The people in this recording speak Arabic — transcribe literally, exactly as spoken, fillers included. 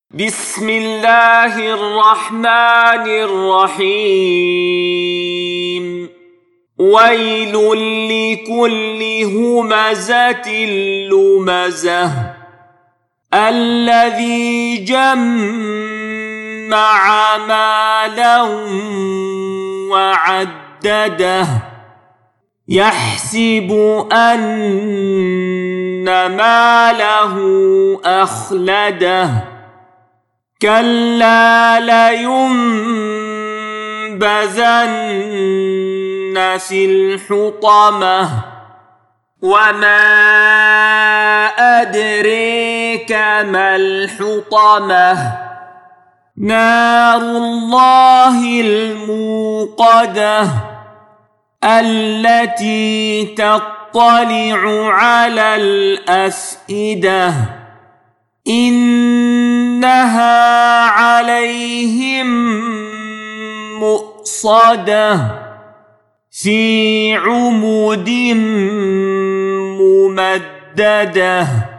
بسم الله الرحمن الرحيم ويل لكل همزة لمزة الذي جمع مالا وعدده يحسب أن ماله أخلده كلا لينبذن في الحطمة وما أدريك ما الحطمة نار الله الموقدة التي تطلع على الأفئدة إنها عليهم مؤصدة في عمد ممددة.